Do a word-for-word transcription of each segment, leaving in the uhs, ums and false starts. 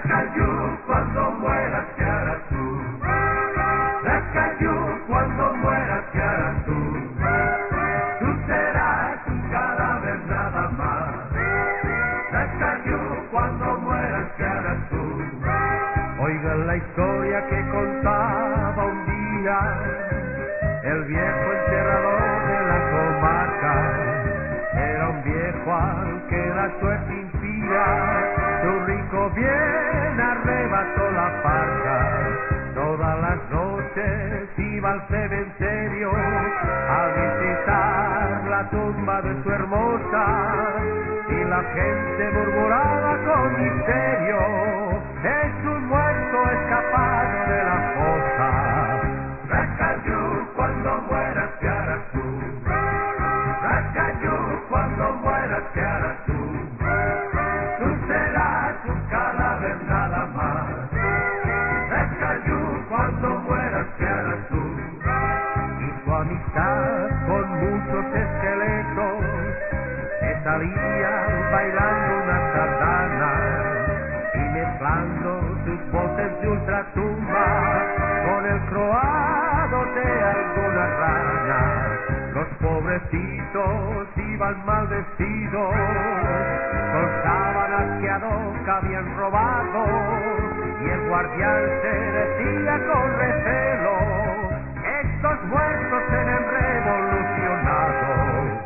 Racayú, cuando mueras, ¿qué harás tú? Racayú, cuando mueras, ¿qué harás tú? Tú serás un cadáver nada más. Racayú, cuando mueras, ¿qué harás tú? Oigan la historia que contaba un día el viejo enterrador de la comarca. Era un viejo al que la suerte impía, su rico bien arrebató la parca. Todas las noches iba al cementerio a visitar la tumba de su hermosa, y la gente murmuraba con misterio: es un muerto escapado de la fosa. Racayú, cuando mueras, ¿qué harás tú? Racayú, cuando mueras, ¿qué harás tú? Tú serás un cadáver nada más. Racayú, cuando mueras, ¿qué harás tú? Hizo amistad con muchos esqueletos que salían bailando una sardana y mezclando sus voces de ultratumba con el croado de alguna rana. Los pobrecitos iban mal vestidos, con sábanas que ad hoc habían robado, y el guardián se decía con recelo: estos muertos eran revolucionados.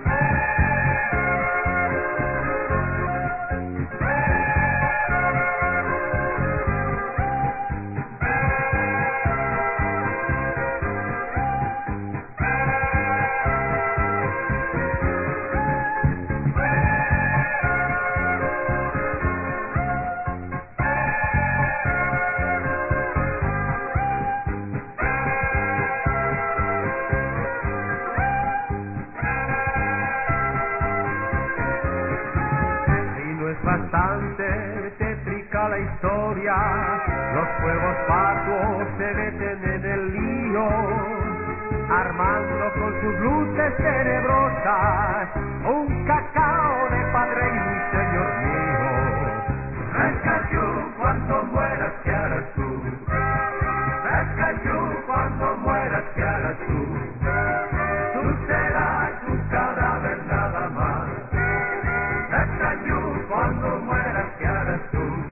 Bastante tétrica la historia, los fuegos fatuos se meten en el lío, armando con sus luces tenebrosas un cacao de padre y señor mío. Racayú, cuando mueras,